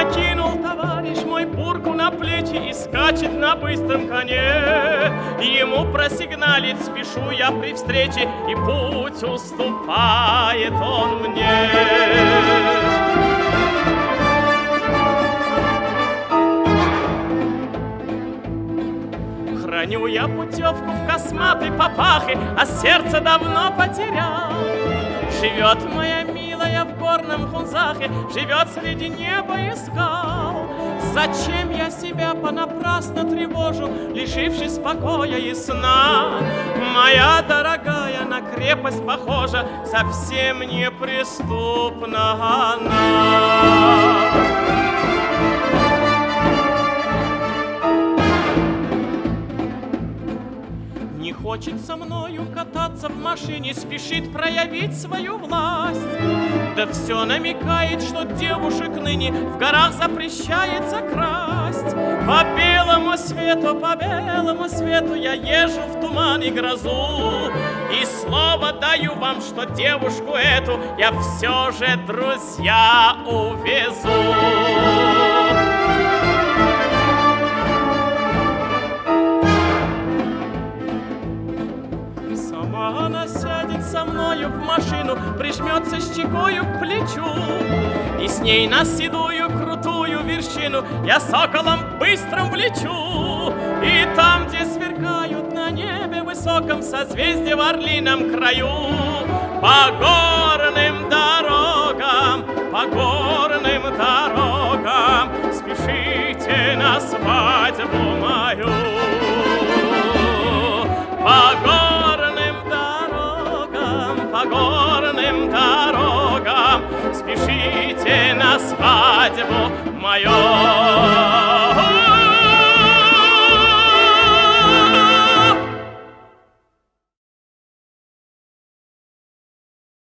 Накинул товарищ мой бурку на плечи и скачет на быстром коне. Ему просигналить спешу я при встрече, и путь уступает он мне. Храню я путевку в косматой папахе, а сердце давно потерял. Живет моя милая в горном Хунзахе, живет среди неба и скал. Зачем я себя понапрасну тревожу, лишившись покоя и сна? Моя дорогая на крепость похожа, совсем неприступна она. Не хочет со мною кататься в машине, спешит проявить свою власть. Да все намекает, что девушек ныне в горах запрещается красть. По белому свету я езжу в туман и грозу. И слово даю вам, что девушку эту я все же, друзья, увезу. Она сядет со мною в машину, прижмется щекою к плечу, и с ней на седую крутую вершину я соколом быстрым влечу. И там, где сверкают на небе высоком созвездия в орлином краю, по горным дорогам спешите на свадьбу мою. По горным дорогам спешите на свадьбу мою.